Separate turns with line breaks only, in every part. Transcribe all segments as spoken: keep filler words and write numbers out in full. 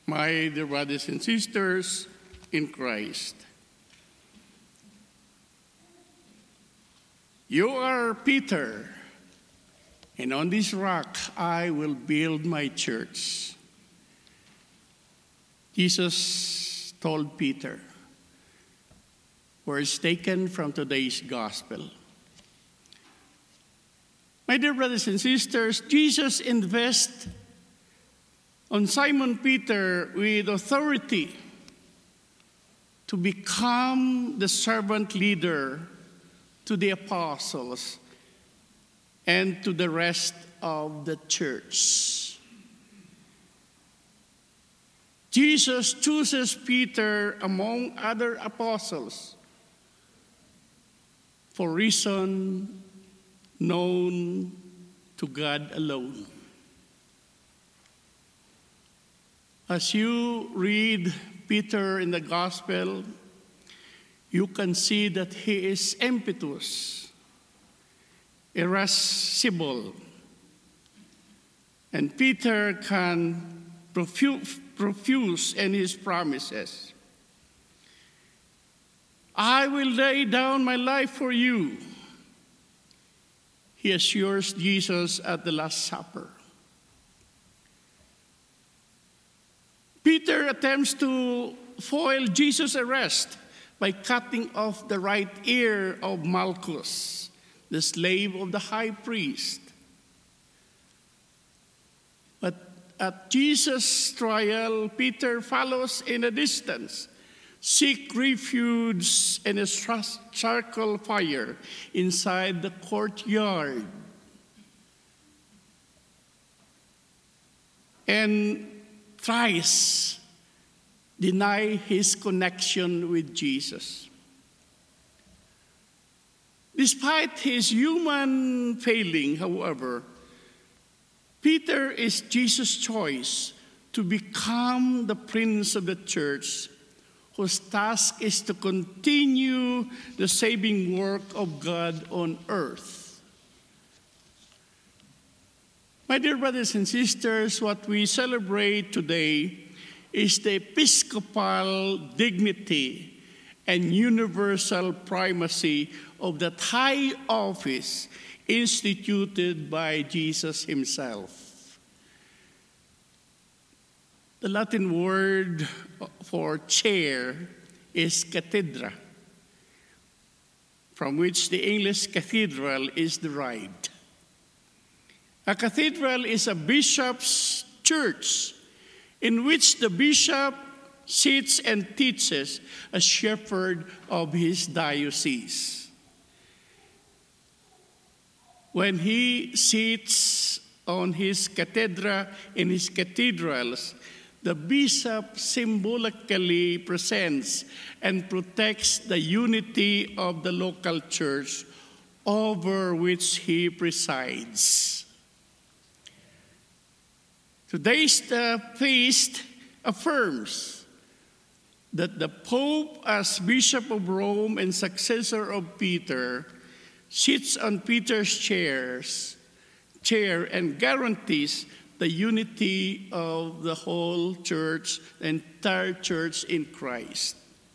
My dear brothers and sisters in Christ, you are Peter, and on this rock I will build my church. Jesus told Peter, words taken from today's gospel. My dear brothers and sisters, Jesus invests on Simon Peter with authority to become the servant leader to the apostles and to the rest of the church. Jesus chooses Peter among other apostles for reason known to God alone. As you read Peter in the gospel, you can see that he is impetuous, irascible, and Peter can profuse, profuse in his promises. I will lay down my life for you, he assures Jesus at the Last Supper. Peter attempts to foil Jesus' arrest by cutting off the right ear of Malchus, the slave of the high priest. But at Jesus' trial, Peter follows in a distance, seek refuge in a charcoal fire inside the courtyard. And thrice deny his connection with Jesus. Despite his human failing, however, Peter is Jesus' choice to become the prince of the church, whose task is to continue the saving work of God on earth. My dear brothers and sisters, what we celebrate today is the episcopal dignity and universal primacy of that high office instituted by Jesus himself. The Latin word for chair is cathedra, from which the English cathedral is derived. A cathedral is a bishop's church in which the bishop sits and teaches as shepherd of his diocese. When he sits on his cathedra in his cathedrals, the bishop symbolically presents and protects the unity of the local church over which he presides. Today's the feast affirms that the Pope, as Bishop of Rome and successor of Peter, sits on Peter's chairs, chair and guarantees the unity of the whole church, the entire church in Christ.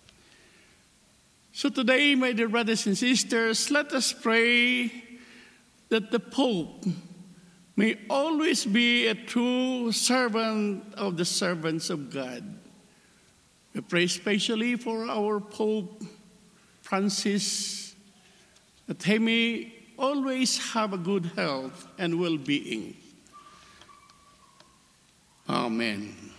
So today, my dear brothers and sisters, let us pray that the Pope may always be a true servant of the servants of God. We pray especially for our Pope Francis, that he may always have a good health and well-being. Amen.